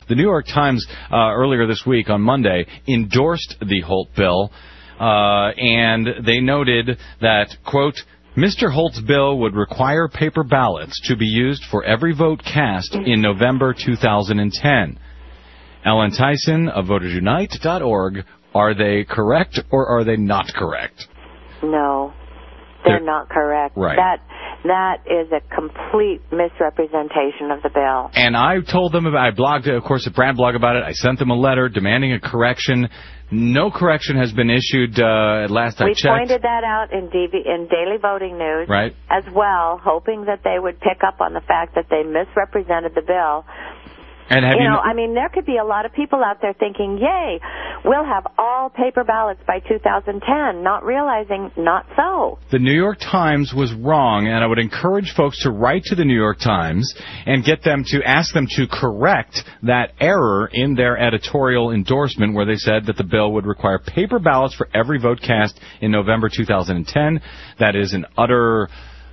The New York Times earlier this week on Monday endorsed the Holt bill, and they noted that, quote, Mr. Holt's bill would require paper ballots to be used for every vote cast in November 2010. Ellen Tyson of VotersUnite.org, are they correct or are they not correct? No, they're not correct. Right. That is a complete misrepresentation of the bill. And I told them I blogged, of course, at Brand Blog about it. I sent them a letter demanding a correction. No correction has been issued at last I checked. We pointed that out in Daily Voting News as well, hoping that they would pick up on the fact that they misrepresented the bill. And I mean, there could be a lot of people out there thinking, yay, we'll have all paper ballots by 2010, not realizing not so. The New York Times was wrong, and I would encourage folks to write to the New York Times and get them to ask them to correct that error in their editorial endorsement where they said that the bill would require paper ballots for every vote cast in November 2010. That is an utter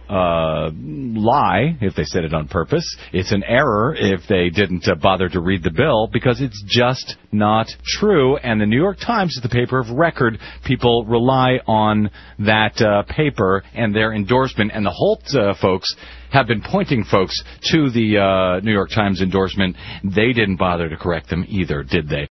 lie if they said it on purpose. It's an error if they didn't bother to read the bill, because it's just not true. And the New York Times is the paper of record. People rely on that paper and their endorsement. And the Holt folks have been pointing folks to the New York Times endorsement. They didn't bother to correct them either, did they?